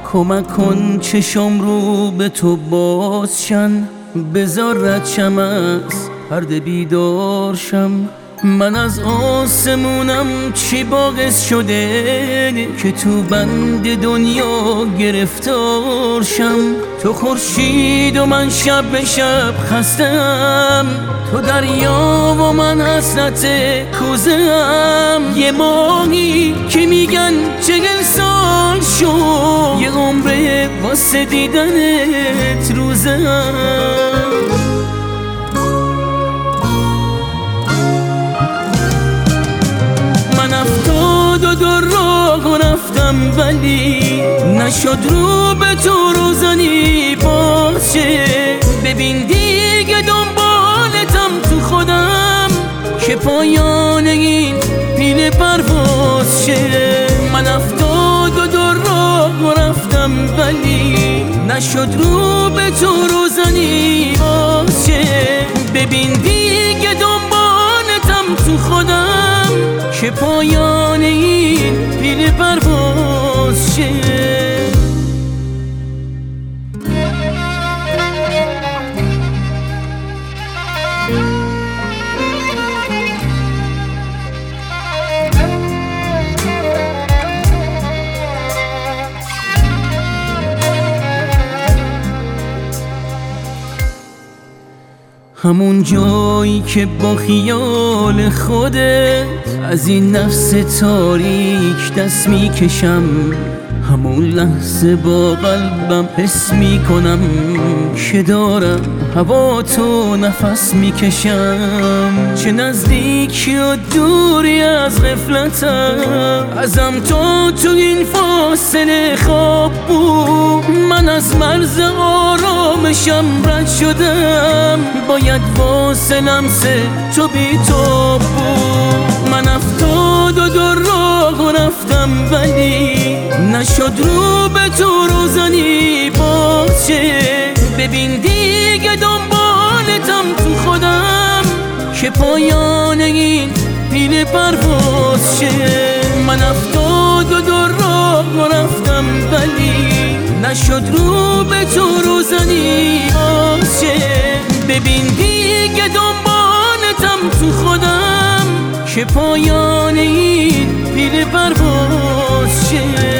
کمک کن چشم رو به تو بازشن، بذار ردشم از پرده بیدار شم. من از آسمونم چی باعث شده که تو بند دنیا گرفتار شم؟ تو خورشید و من شب به شب خستم، تو دریا و من حسرت کوزه‌ام. یه ماهی که میگن 40 سال شد، یه عمره واسه دیدنت روزه‌ام. من 72 راه رفتم ولی نشد رو به تو روزنی باشه. ببین دیگه دنبالتم تو خودم که پایان این پیل پرواز شه. من 72 راه رفتم ولی نشد رو به تو روزنی باشه. ببین دیگه دنبالتم تو خودم که پایان این پیل پرواز شه. همون جایی که با خیال خودت از این نفس تاریک دست میکشم، همون لحظه با قلبم حس میکنم که دارم هوا تو نفس میکشم. چه نزدیکی و دوری از غفلتم، ازم تو این فاصله خواب بود. من از مرز آرامشم رد شدم، باید واسه لمس تو بی تو بود. من 72 راه رفتم ولی نشد رو به تو روزنی باشه. ببین دیگه دنبالتم تو خودم که پایان این پیل پرواز شه. من 72 راه رفتم ولی نشد رو به تو روزنی باشه. ببین دیگه دنبالتم تو خودم که پایان این پیل پرواز شه.